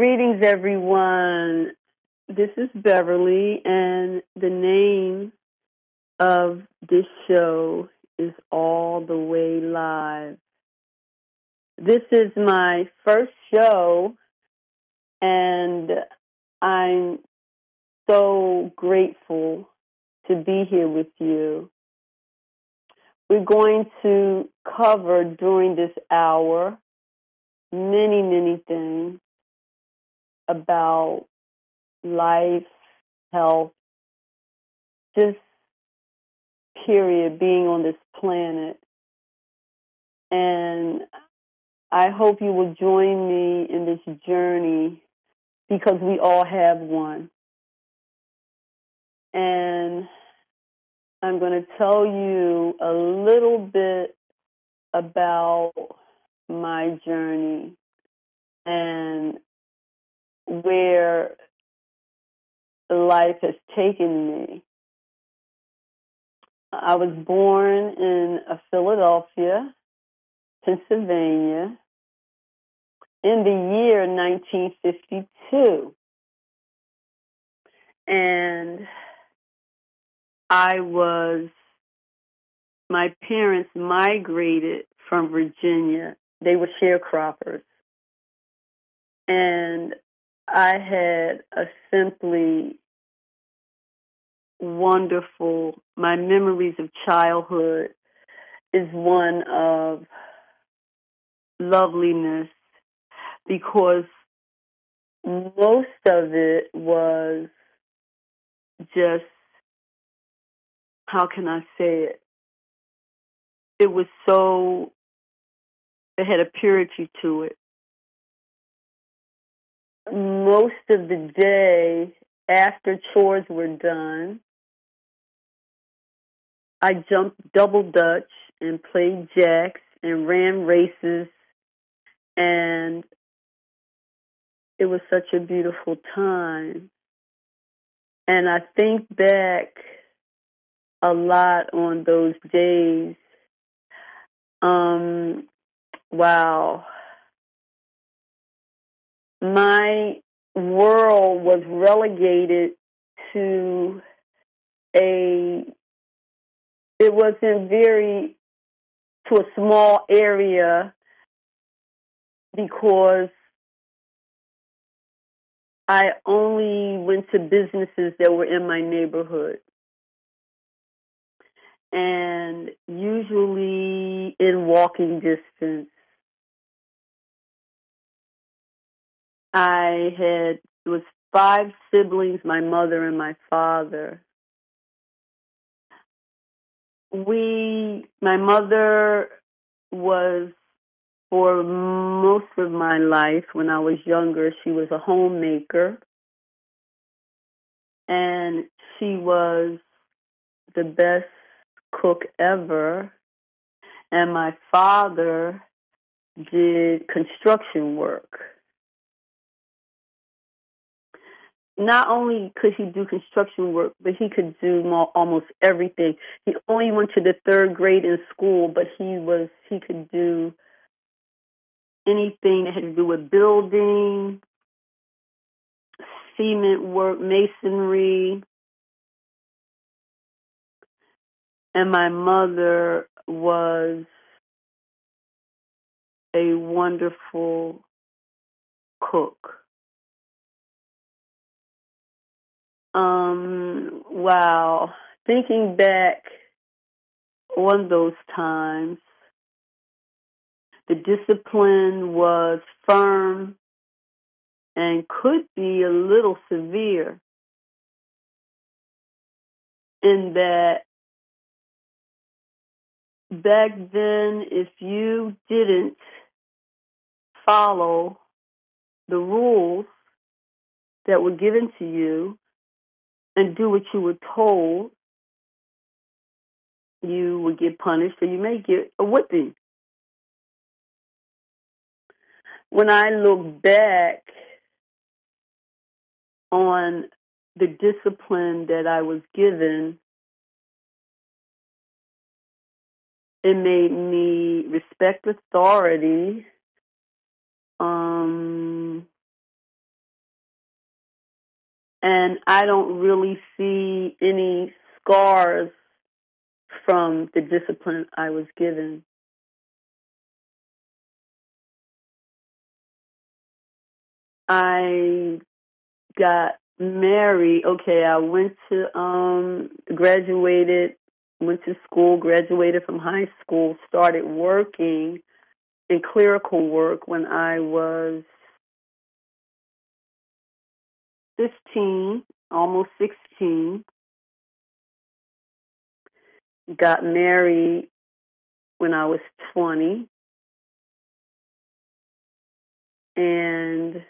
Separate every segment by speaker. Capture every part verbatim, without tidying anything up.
Speaker 1: Greetings, everyone. This is Beverly, and the name of this show is All the Way Live. This is my first show, and I'm so grateful to be here with you. We're going to cover during this hour many, many things about life, health, just period, being on this planet. And I hope you will join me in this journey because we all have one. And I'm going to tell you a little bit about my journey and where life has taken me. I was born in Philadelphia, Pennsylvania, in the year nineteen fifty-two. And I was, my parents migrated from Virginia. They were sharecroppers. And I had a simply wonderful, my memories of childhood is one of loveliness because most of it was just, how can I say it? It was so, it had a purity to it. Most of the day, after chores were done, I jumped double dutch and played jacks and ran races, and it was such a beautiful time. And I think back a lot on those days. Um, wow. My world was relegated to a, it wasn't very, to a small area because I only went to businesses that were in my neighborhood. And usually in walking distance. I had, it was five siblings, my mother and my father. We, my mother was, for most of my life, when I was younger, she was a homemaker. And she was the best cook ever. And my father did construction work. Not only could he do construction work, but he could do more, almost everything. He only went to the third grade in school, but he was he could do anything that had to do with building, cement work, masonry. And my mother was a wonderful cook. Um, wow. Thinking back on those times, the discipline was firm and could be a little severe in that back then, if you didn't follow the rules that were given to you and do what you were told, you would get punished or you may get a whipping. When I look back on the discipline that I was given, it made me respect authority, um, And I don't really see any scars from the discipline I was given. I got married. Okay, I went to, um, graduated, went to school, graduated from high school, started working in clerical work when I was fifteen, almost sixteen. Got married when I was twenty. And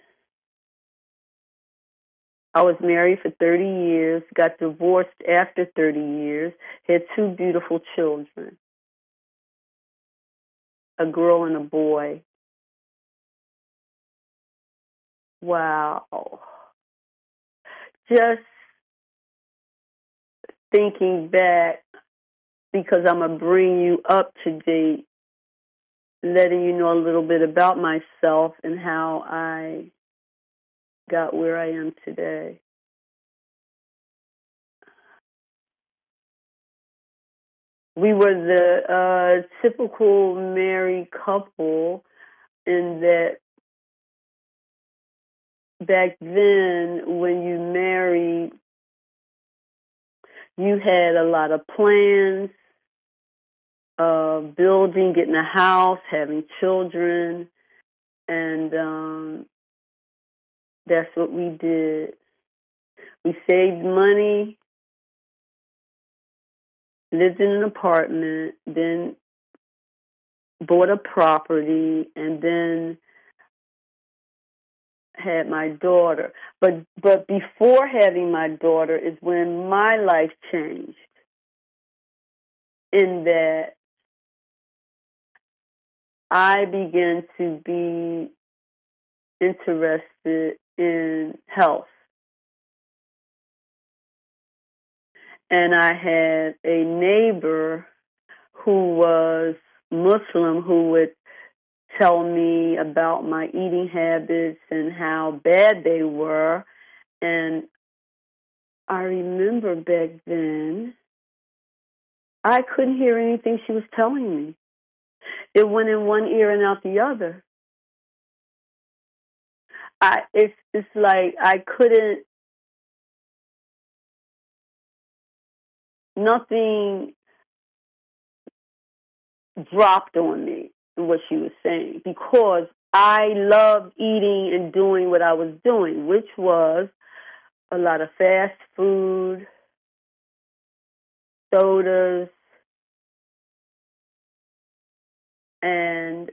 Speaker 1: I was married for thirty years, got divorced after thirty years, had two beautiful children, a girl and a boy. Wow. Just thinking back, because I'm going to bring you up to date, letting you know a little bit about myself and how I got where I am today. We were the uh, typical married couple in that back then when you married, you had a lot of plans, uh, building, getting a house, having children, and um, that's what we did. We saved money, lived in an apartment, then bought a property, and then had my daughter. But but before having my daughter is when my life changed, in that I began to be interested in health. And I had a neighbor who was Muslim who would tell me about my eating habits and how bad they were. And I remember back then, I couldn't hear anything she was telling me. It went in one ear and out the other. I it's it's like I couldn't, nothing dropped on me in what she was saying, because I loved eating and doing what I was doing, which was a lot of fast food, sodas, and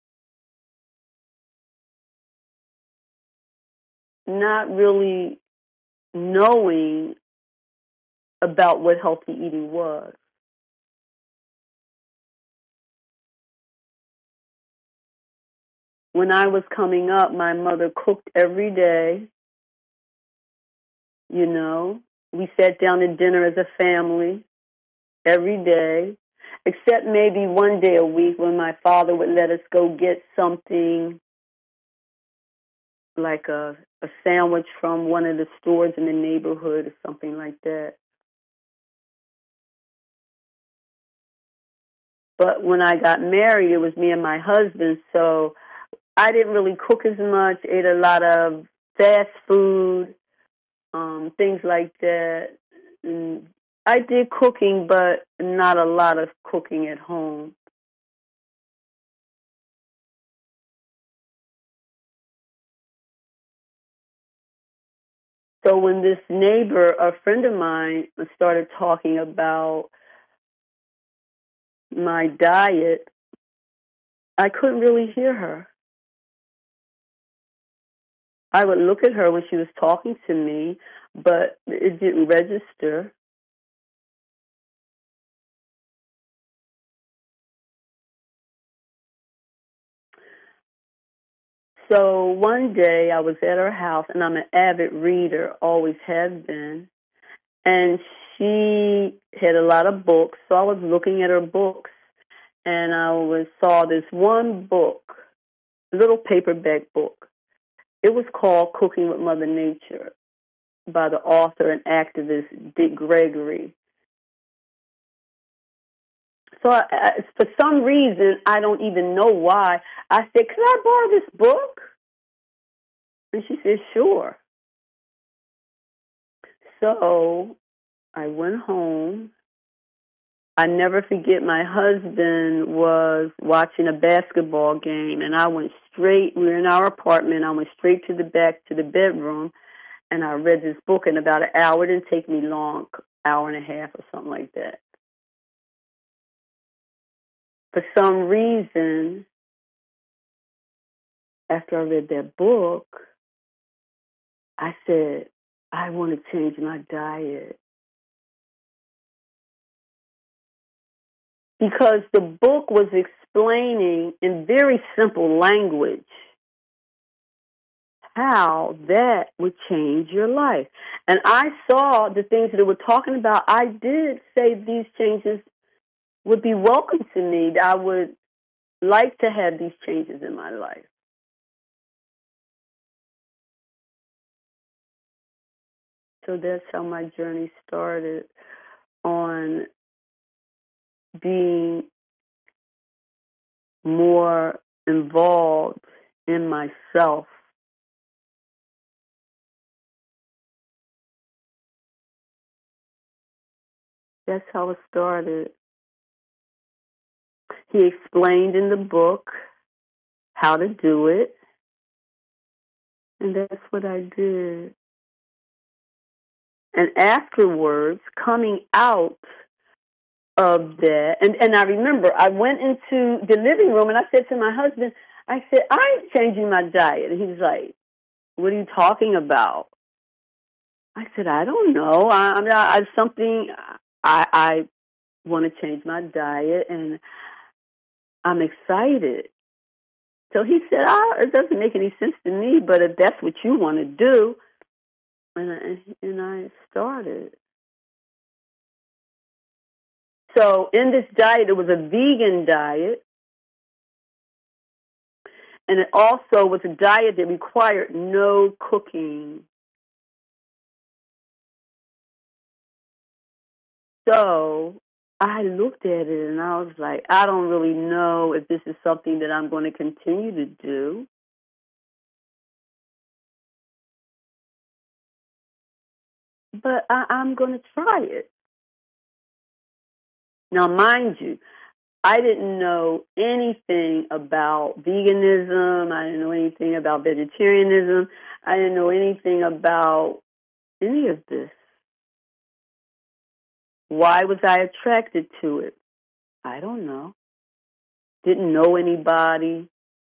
Speaker 1: not really knowing about what healthy eating was. When I was coming up, my mother cooked every day. You know, we sat down to dinner as a family every day, except maybe one day a week when my father would let us go get something like a, a sandwich from one of the stores in the neighborhood or something like that. But when I got married, it was me and my husband, so I didn't really cook as much, ate a lot of fast food, um, things like that. And I did cooking, but not a lot of cooking at home. So when this neighbor, a friend of mine, started talking about my diet, I couldn't really hear her. I would look at her when she was talking to me, but it didn't register. So one day I was at her house, and I'm an avid reader, always have been, and she had a lot of books, so I was looking at her books, and I was saw this one book, little paperback book. It was called Cooking with Mother Nature. by the author and activist Dick Gregory. So I, I, for some reason, I don't even know why, I said, "Can I borrow this book?" And she said, "Sure." So I went home. I never forget, my husband was watching a basketball game, and I went straight, we were in our apartment, I went straight to the back, to the bedroom, and I read this book in about an hour. It didn't take me long, hour and a half or something like that. For some reason, after I read that book, I said, I want to change my diet. Because the book was explaining in very simple language how that would change your life. And I saw the things that they were talking about. I did say these changes would be welcome to me. I would like to have these changes in my life. So that's how my journey started, on being more involved in myself. That's how it started. He explained in the book how to do it, and that's what I did. And afterwards, coming out of that, and, and I remember I went into the living room and I said to my husband, I said, "I'm changing my diet." And he was like, "What are you talking about?" I said, "I don't know. I, I'm not, I, something, I, I want to change my diet and I'm excited." So he said, "Ah, it doesn't make any sense to me, but if that's what you want to do," and I, and I started. So in this diet, it was a vegan diet, and it also was a diet that required no cooking. So I looked at it and I was like, I don't really know if this is something that I'm going to continue to do. But I, I'm going to try it. Now, mind you, I didn't know anything about veganism. I didn't know anything about vegetarianism. I didn't know anything about any of this. Why was I attracted to it? I don't know. Didn't know anybody.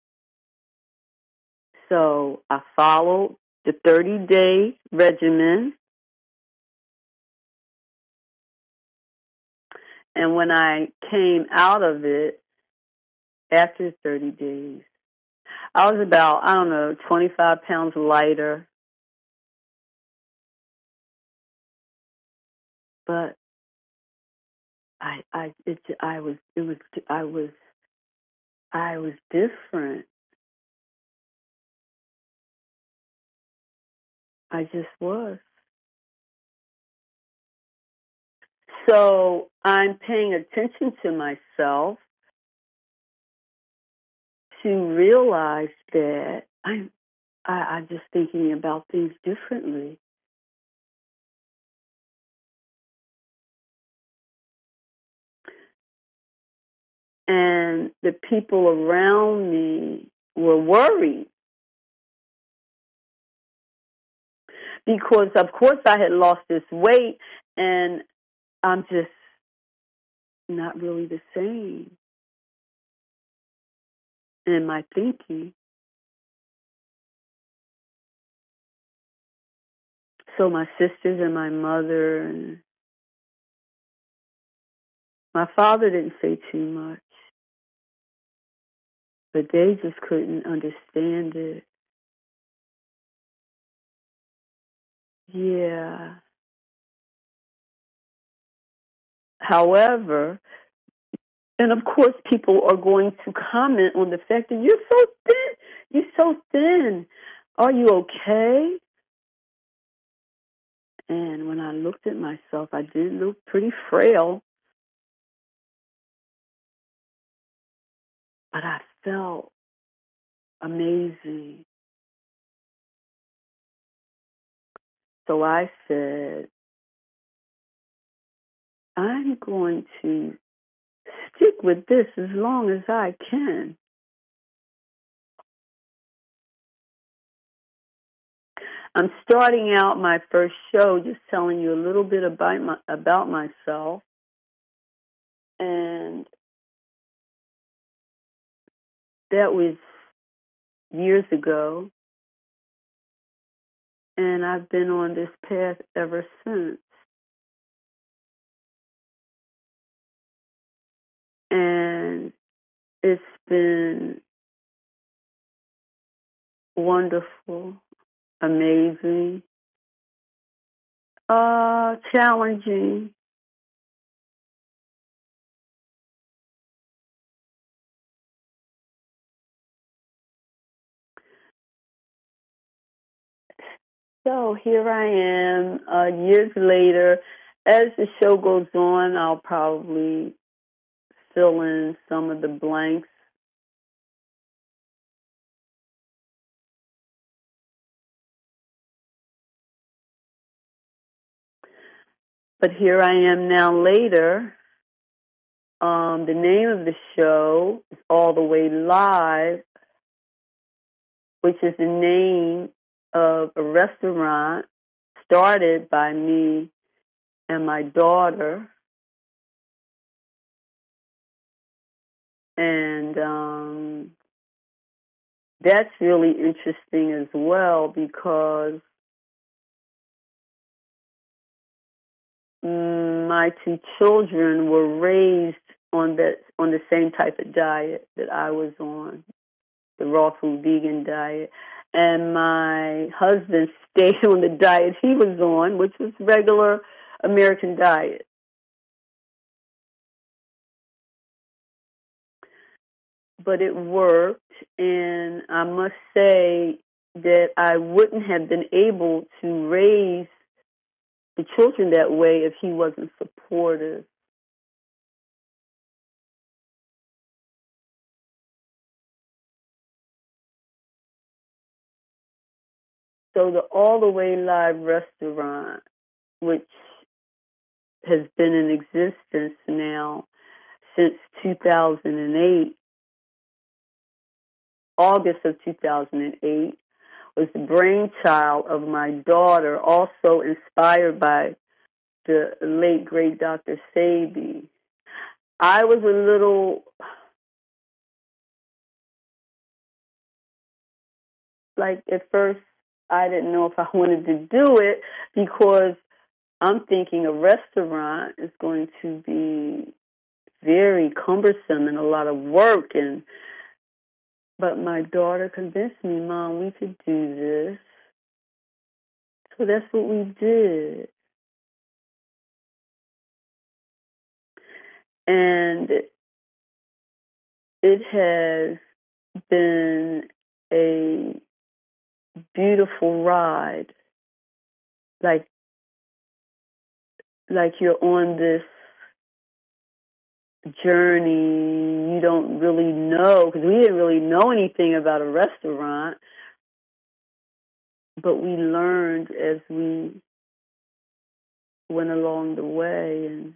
Speaker 1: So I followed the thirty-day regimen. And when I came out of it, after thirty days, I was about, I don't know, twenty-five pounds lighter. But I, I, it, I was, it was, I was, I was different. I just was. So I'm paying attention to myself to realize that I'm, I, I'm just thinking about things differently. And the people around me were worried because, of course, I had lost this weight and I'm just not really the same in my thinking. So my sisters and my mother and my father didn't say too much, but they just couldn't understand it. Yeah. However, and of course people are going to comment on the fact that you're so thin. You're so thin. Are you okay? And when I looked at myself, I did look pretty frail, but I felt amazing. So I said, I'm going to stick with this as long as I can. I'm starting out my first show just telling you a little bit about my, about myself. And that was years ago. And I've been on this path ever since. And it's been wonderful, amazing, uh, challenging. So here I am, uh, years later. As the show goes on, I'll probably fill in some of the blanks. But here I am now later. Um, the name of the show is All the Way Live, which is the name of a restaurant started by me and my daughter. And um, that's really interesting as well because my two children were raised on that on the same type of diet that I was on, the raw food vegan diet. And my husband stayed on the diet he was on, which was regular American diet. But it worked, and I must say that I wouldn't have been able to raise the children that way if he wasn't supportive. So the All the Way Live restaurant, which has been in existence now since two thousand eight, August of two thousand eight, was the brainchild of my daughter, also inspired by the late, great Doctor Sebi. I was a little, like, at first, I didn't know if I wanted to do it because I'm thinking a restaurant is going to be very cumbersome and a lot of work. And but my daughter convinced me, Mom, we could do this. So that's what we did. And it has been a beautiful ride. Like, like you're on this journey you don't really know, because we didn't really know anything about a restaurant, but we learned as we went along the way. And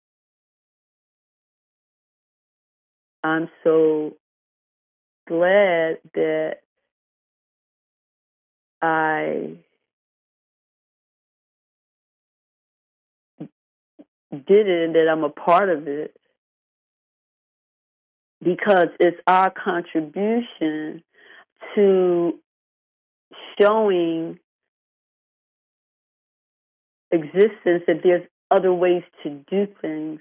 Speaker 1: I'm so glad that I did it and that I'm a part of it, because it's our contribution to showing existence that there's other ways to do things,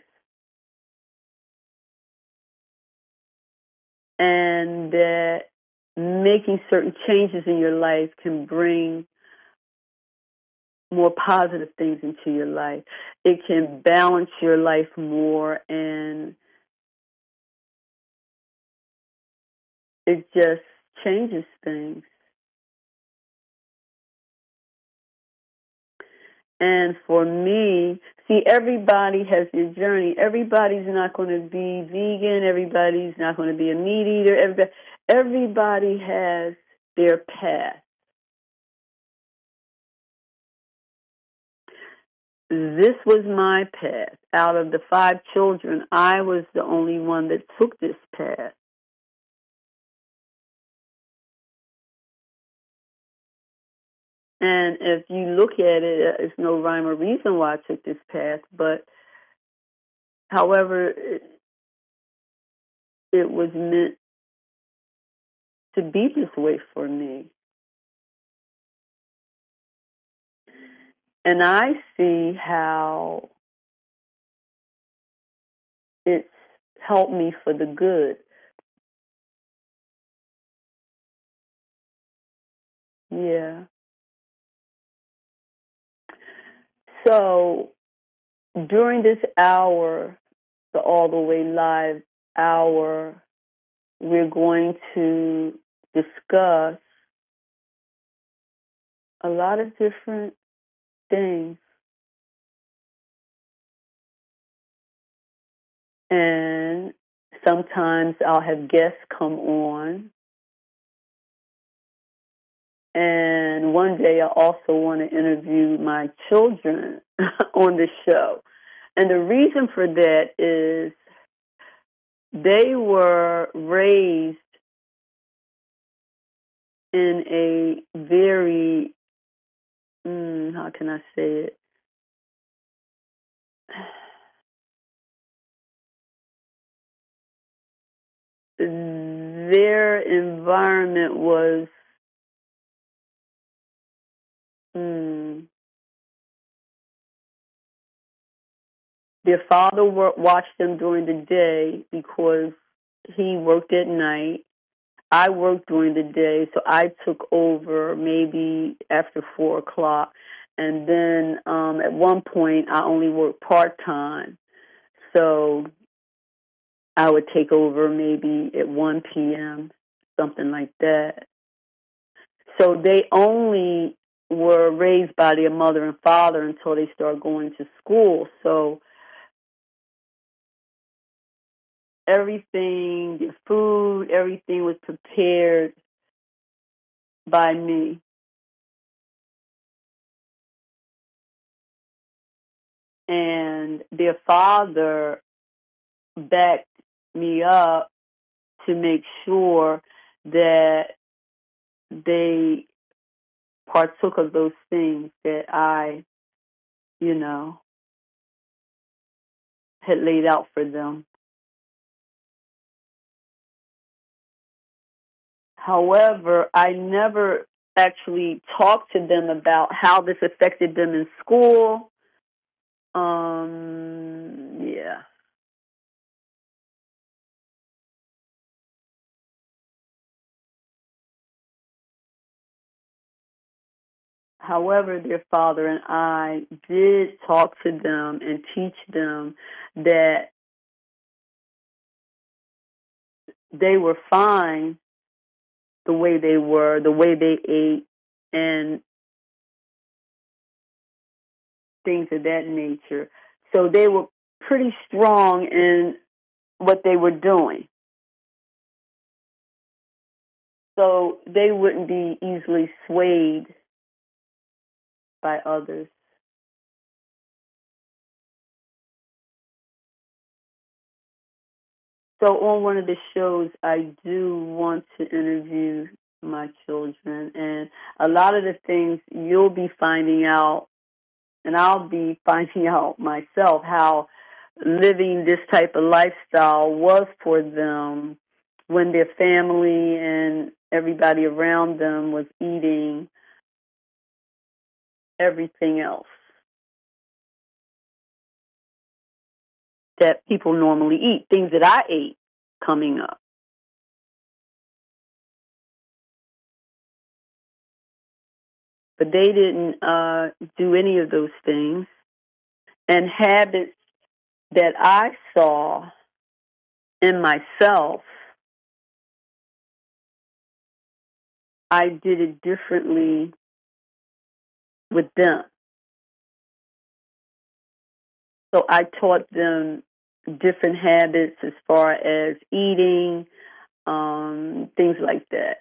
Speaker 1: and that making certain changes in your life can bring more positive things into your life. It can balance your life more, and it just changes things. And for me, see, everybody has their journey. Everybody's not going to be vegan. Everybody's not going to be a meat eater. Everybody, everybody has their path. This was my path. Out of the five children, I was the only one that took this path. And if you look at it, it's no rhyme or reason why I took this path. But, however, it, it was meant to be this way for me. And I see how it's helped me for the good. Yeah. So during this hour, the All the Way Live hour, we're going to discuss a lot of different things. And sometimes I'll have guests come on. And one day I also want to interview my children on the show. And the reason for that is they were raised in a very, mm, how can I say it? Their environment was, mm, their father work, watched them during the day because he worked at night. I worked during the day, so I took over maybe after four o'clock. And then um, at one point, I only worked part-time. So I would take over maybe at one p.m., something like that. So they only were raised by their mother and father until they started going to school. So everything, the food, everything was prepared by me. And their father backed me up to make sure that they partook of those things that I, you know, had laid out for them. However, I never actually talked to them about how this affected them in school. Um, yeah. However, their father and I did talk to them and teach them that they were fine the way they were, the way they ate, and things of that nature. So they were pretty strong in what they were doing. So they wouldn't be easily swayed by others. So on one of the shows, I do want to interview my children, and a lot of the things you'll be finding out, and I'll be finding out myself, how living this type of lifestyle was for them when their family and everybody around them was eating everything else that people normally eat, things that I ate coming up. But they didn't uh, do any of those things. And habits that I saw in myself, I did it differently with them. So I taught them different habits as far as eating, um, things like that.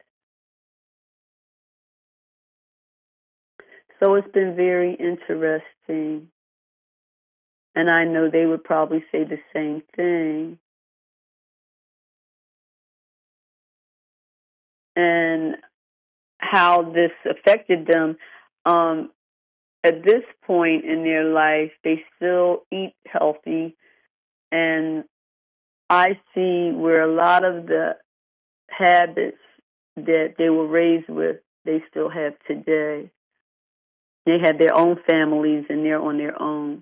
Speaker 1: So it's been very interesting. And I know they would probably say the same thing. And how this affected them. Um, at this point in their life, they still eat healthy. And I see where a lot of the habits that they were raised with, they still have today. They have their own families and they're on their own.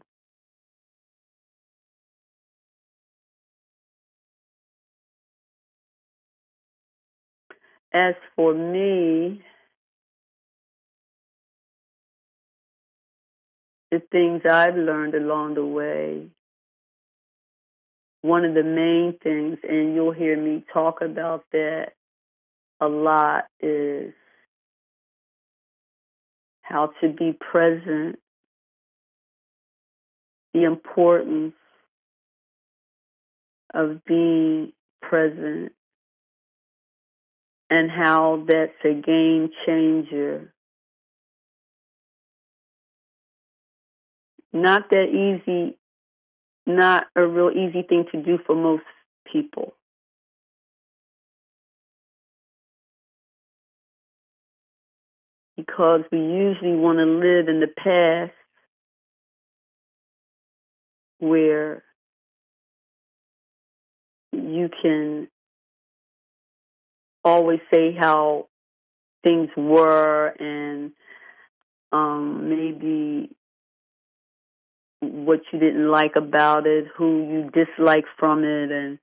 Speaker 1: As for me, the things I've learned along the way, one of the main things, and you'll hear me talk about that a lot, is how to be present, the importance of being present, and how that's a game changer. Not that easy, not a real easy thing to do for most people. Because we usually want to live in the past where you can always say how things were and um, maybe what you didn't like about it, who you disliked from it, and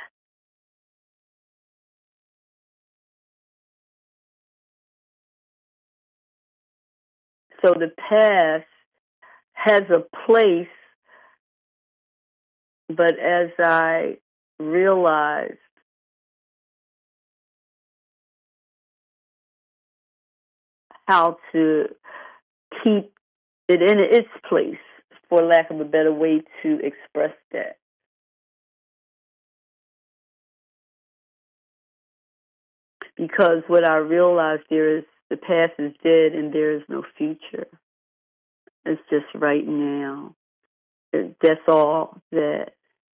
Speaker 1: so the past has a place, but as I realized how to keep it in its place, for lack of a better way to express that. Because what I realized, there is, the past is dead and there is no future. It's just right now. It, that's all that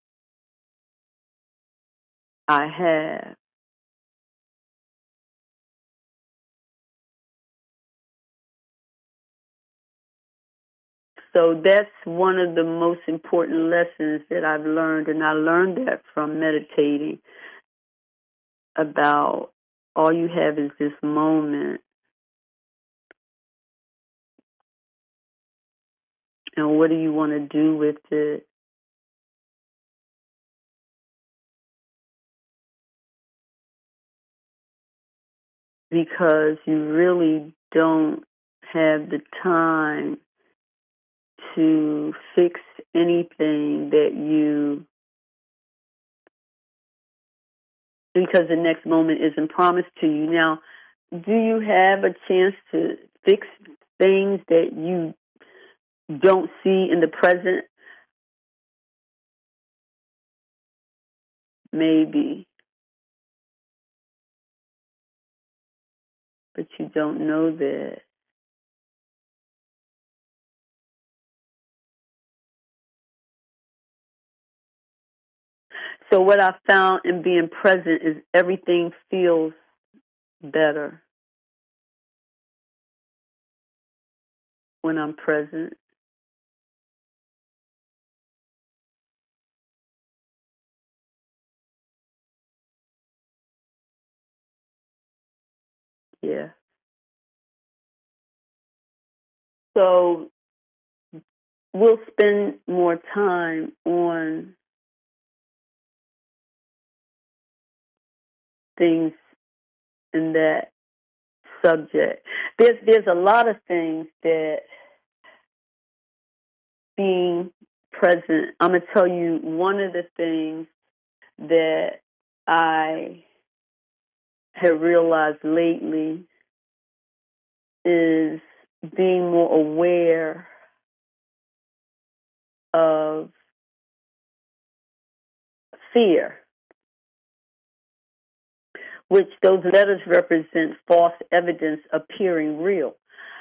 Speaker 1: I have. So that's one of the most important lessons that I've learned, and I learned that from meditating, about all you have is this moment, and what do you want to do with it? Because you really don't have the time to fix anything that you, because the next moment isn't promised to you. Now, do you have a chance to fix things that you don't see in the present? Maybe, but you don't know that. So what I found in being present is everything feels better when I'm present. Yeah. So we'll spend more time on things in that subject. There's there's a lot of things that being present. I'm gonna tell you one of the things that I have realized lately is being more aware of fear, which those letters represent false evidence appearing real.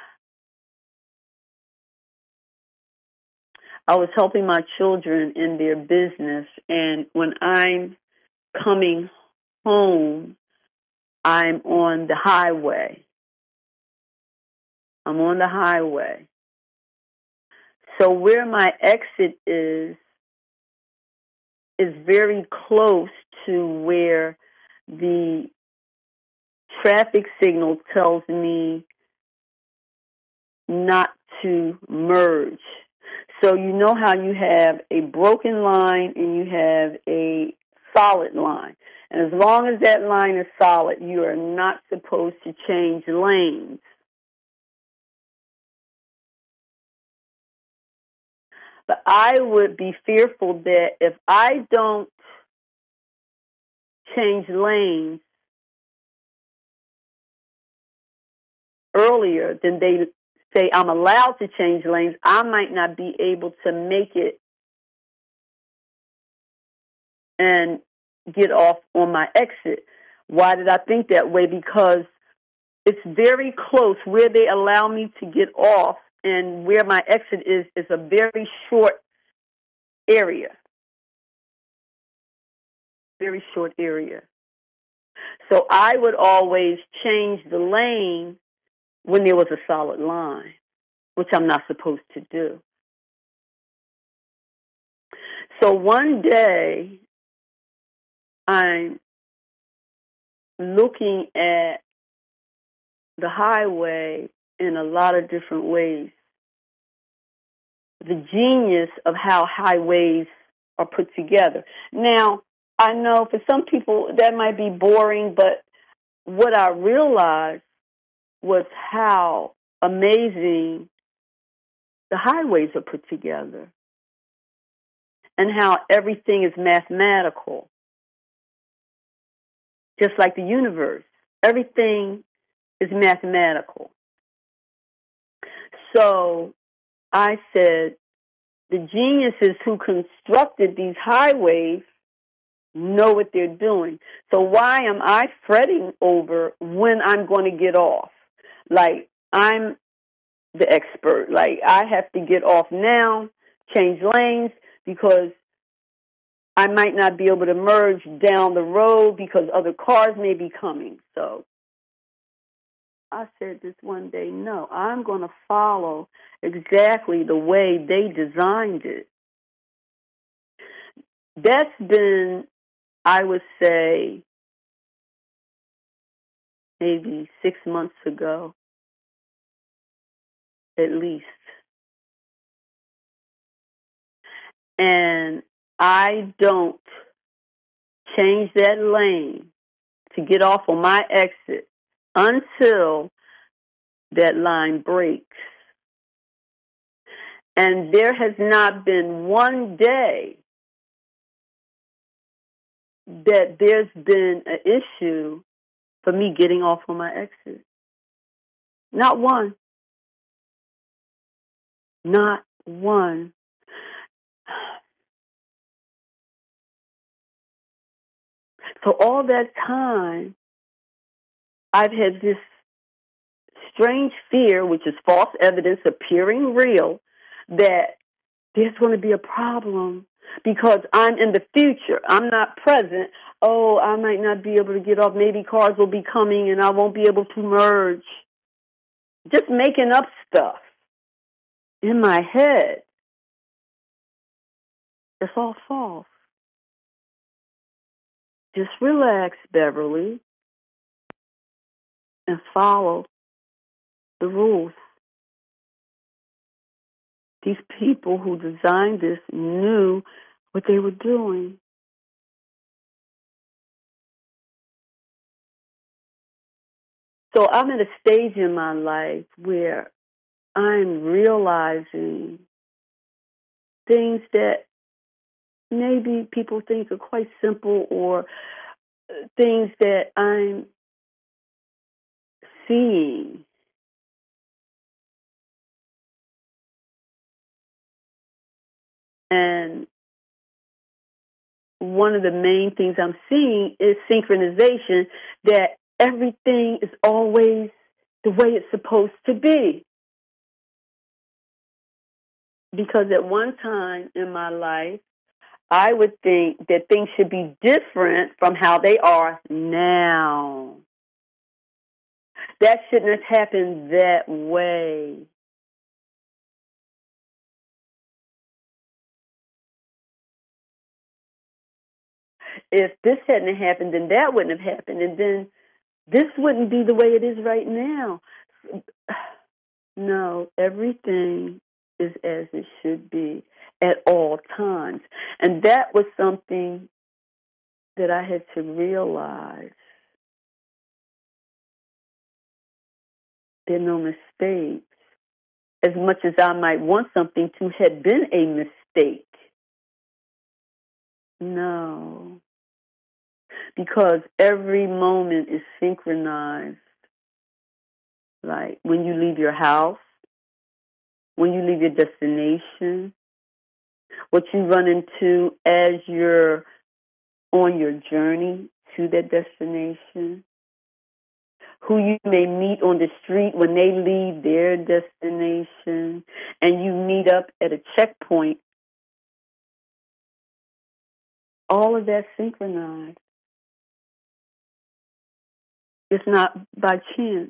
Speaker 1: I was helping my children in their business, and when I'm coming home, I'm on the highway. I'm on the highway. So where my exit is, is very close to where the traffic signal tells me not to merge. So you know how you have a broken line and you have a solid line. And as long as that line is solid, you are not supposed to change lanes. But I would be fearful that if I don't change lanes earlier than they say I'm allowed to change lanes, I might not be able to make it and get off on my exit. Why did I think that way? Because it's very close where they allow me to get off and where my exit is, is a very short area. Very short area. So I would always change the lane when there was a solid line, which I'm not supposed to do. So one day, I'm looking at the highway in a lot of different ways. The genius of how highways are put together. Now, I know for some people that might be boring, but what I realized was how amazing the highways are put together and how everything is mathematical, just like the universe. Everything is mathematical. So I said, the geniuses who constructed these highways know what they're doing. So why am I fretting over when I'm going to get off? Like, I'm the expert. Like, I have to get off now, change lanes, because I might not be able to merge down the road because other cars may be coming. So I said this one day, no, I'm going to follow exactly the way they designed it. That's been, I would say, maybe six months ago, at least. And I don't change that lane to get off on my exit until that line breaks. And there has not been one day that there's been an issue for me getting off on my exit. Not one. Not one. So all that time, I've had this strange fear, which is false evidence appearing real, that there's going to be a problem because I'm in the future. I'm not present. Oh, I might not be able to get off. Maybe cars will be coming and I won't be able to merge. Just making up stuff in my head. It's all false. Just relax, Beverly, and follow the rules. These people who designed this knew what they were doing. So I'm at a stage in my life where I'm realizing things that maybe people think are quite simple, or things that I'm seeing. And one of the main things I'm seeing is synchronization, that everything is always the way it's supposed to be. Because at one time in my life, I would think that things should be different from how they are now. That shouldn't have happened that way. If this hadn't happened, then that wouldn't have happened, and then this wouldn't be the way it is right now. No, everything is as it should be at all times. And that was something that I had to realize. There are no mistakes. As much as I might want something to have been a mistake. No. Because every moment is synchronized. Like when you leave your house, when you leave your destination, what you run into as you're on your journey to that destination, who you may meet on the street when they leave their destination, and you meet up at a checkpoint, all of that synchronized. It's not by chance.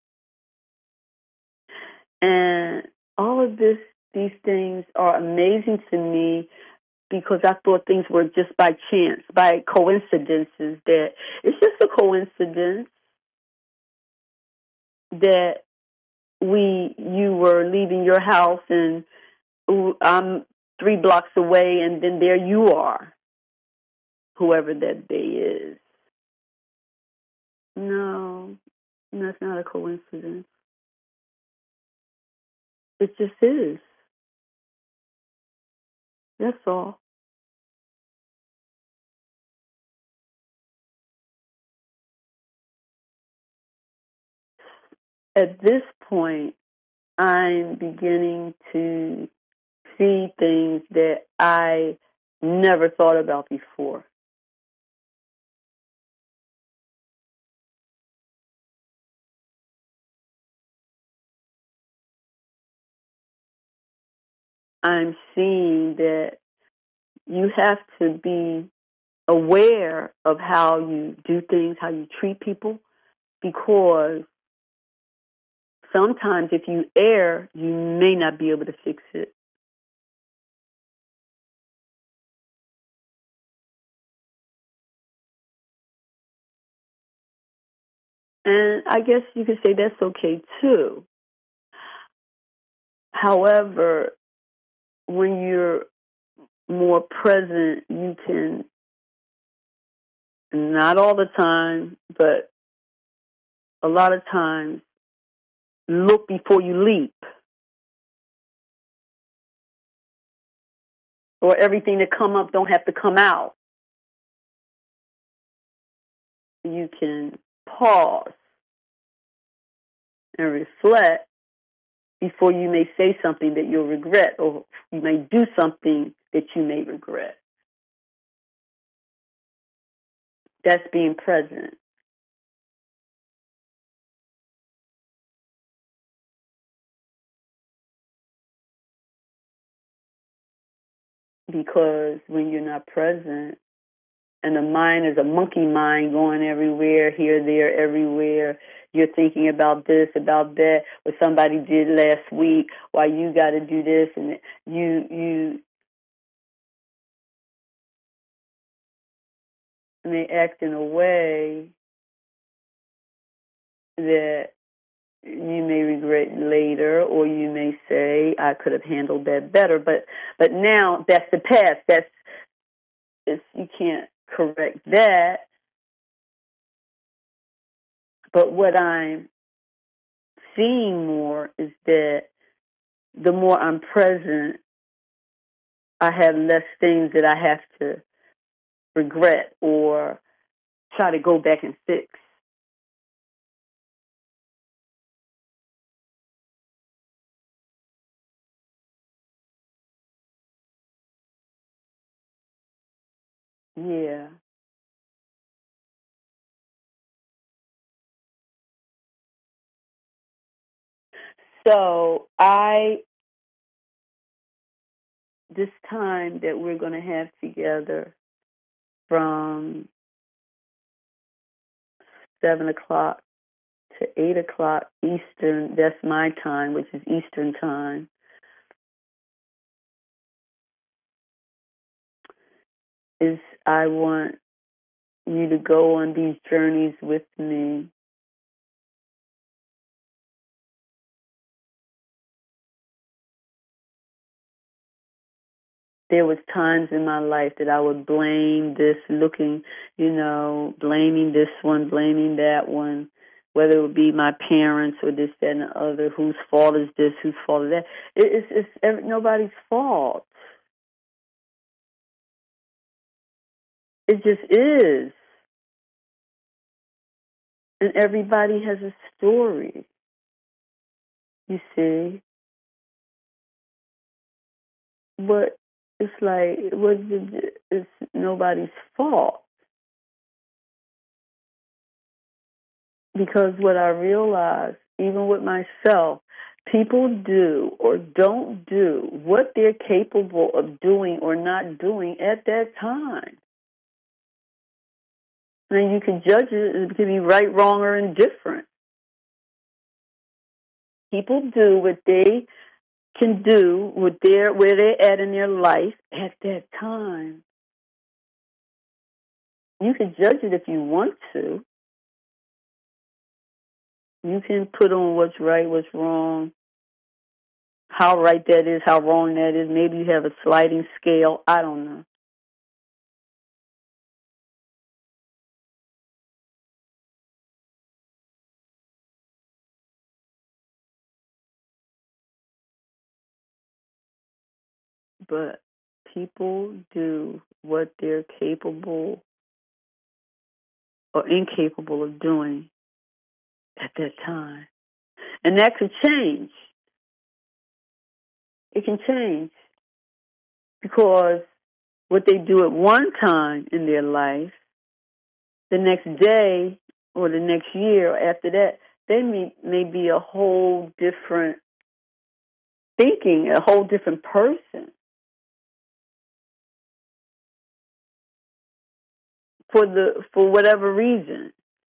Speaker 1: And all of this, these things are amazing to me because I thought things were just by chance, by coincidences, that it's just a coincidence that we, you were leaving your house and I'm three blocks away and then there you are, whoever that day is. No, that's not a coincidence. It just is. That's all. At this point, I'm beginning to see things that I never thought about before. I'm seeing that you have to be aware of how you do things, how you treat people, because sometimes if you err, you may not be able to fix it. And I guess you could say that's okay too. However, when you're more present, you can, not all the time, but a lot of times, look before you leap. Or everything that come up don't have to come out. You can pause and reflect before you may say something that you'll regret, or you may do something that you may regret. That's being present. Because when you're not present, and the mind is a monkey mind going everywhere, here, there, everywhere. You're thinking about this, about that, what somebody did last week, why you got to do this, and you you may act in a way that you may regret later, or you may say, I could have handled that better. But but now that's the past. That's it's, you can't correct that. But what I'm seeing more is that the more I'm present, I have less things that I have to regret or try to go back and fix. Yeah. So I, this time that we're going to have together from seven o'clock to eight o'clock Eastern, that's my time, which is Eastern time, is I want you to go on these journeys with me. There was times in my life that I would blame this, looking, you know, blaming this one, blaming that one, whether it would be my parents or this, that, and the other. Whose fault is this? Whose fault is that? It, it's it's every, nobody's fault. It just is, and everybody has a story. You see, but it's like it was it's nobody's fault. Because what I realize, even with myself, people do or don't do what they're capable of doing or not doing at that time. And you can judge it, it can be right, wrong, or indifferent. People do what they can do with their where they're at in their life at that time. You can judge it if you want to. You can put on what's right, what's wrong, how right that is, how wrong that is. Maybe you have a sliding scale. I don't know. But people do what they're capable or incapable of doing at that time. And that could change. It can change because what they do at one time in their life, the next day or the next year or after that, they may, may be a whole different thinking, a whole different person for the for whatever reason.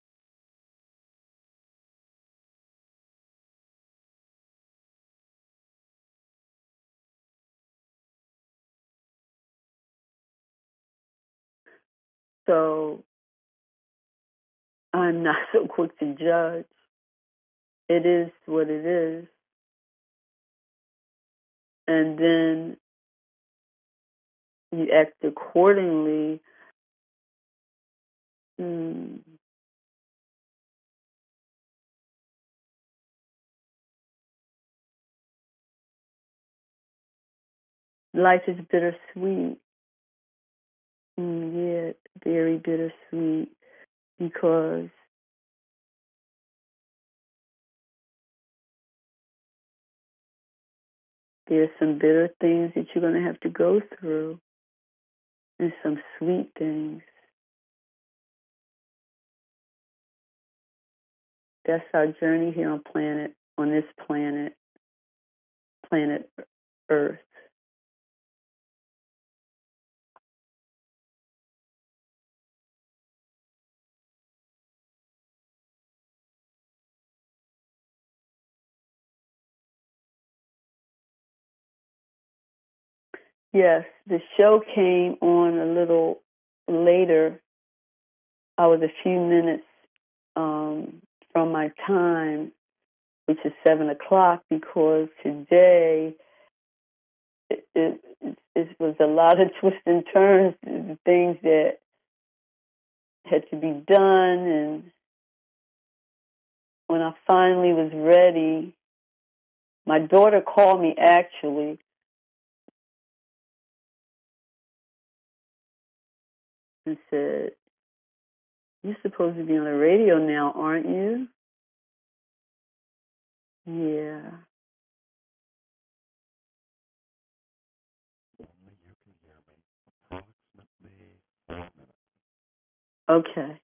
Speaker 1: So I'm not so quick to judge. It is what it is. And then you act accordingly. Mm, life is bittersweet. Mm, yeah, very bittersweet because there's some bitter things that you're going to have to go through and some sweet things. That's our journey here on planet, on this planet, planet Earth. Yes, the show came on a little later. I was a few minutes um, from my time, which is seven o'clock, because today it, it, it was a lot of twists and turns, the things that had to be done. And when I finally was ready, my daughter called me actually and said, "You're supposed to be on the radio now, aren't you?" Yeah.
Speaker 2: Only you can hear me. Approximately four minutes.
Speaker 1: Okay.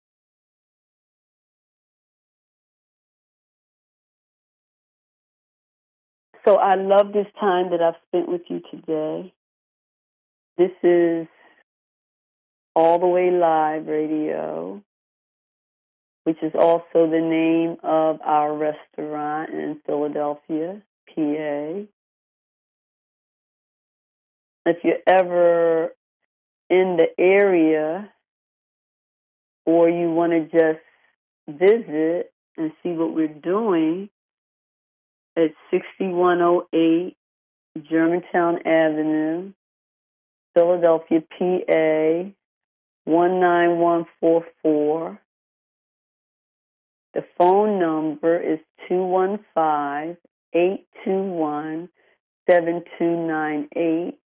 Speaker 1: So I love this time that I've spent with you today. This is All the Way Live Radio, which is also the name of our restaurant in Philadelphia, P A. If you're ever in the area or you want to just visit and see what we're doing, it's sixty-one oh eight Germantown Avenue, Philadelphia, P A, one nine one four four. The phone number is two one five, eight two one, seven two nine eight.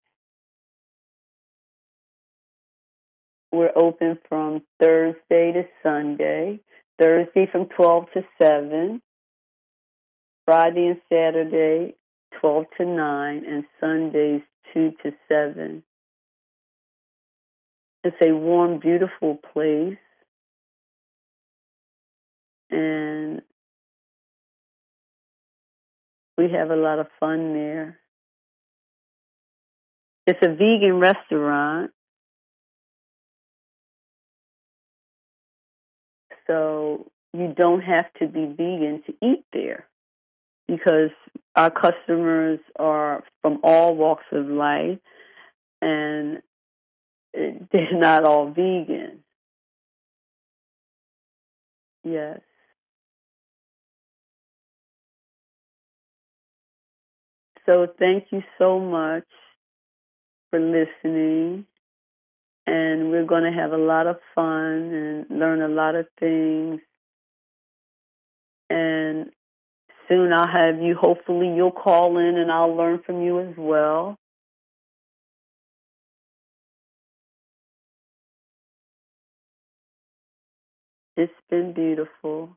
Speaker 1: We're open from Thursday to Sunday. Thursday from twelve to seven. Friday and Saturday, twelve to nine. And Sundays, two to seven. It's a warm, beautiful place. And we have a lot of fun there. It's a vegan restaurant. So you don't have to be vegan to eat there because our customers are from all walks of life and they're not all vegan. Yes. So thank you so much for listening. And we're going to have a lot of fun and learn a lot of things. And soon I'll have you, hopefully you'll call in and I'll learn from you as well. It's been beautiful.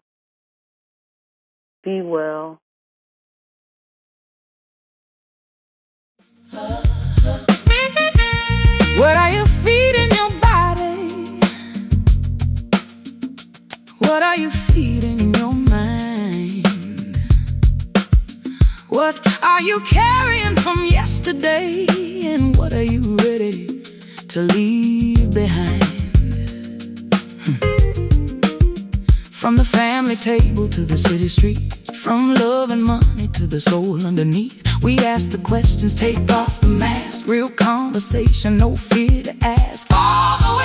Speaker 1: Be well.
Speaker 2: What are you feeding your body? What are you feeding your mind? What are you carrying from yesterday? And what are you ready to leave behind? From the family table to the city street, from love and money to the soul underneath, we ask the questions, take off the mask. Real conversation, no fear to ask. All the way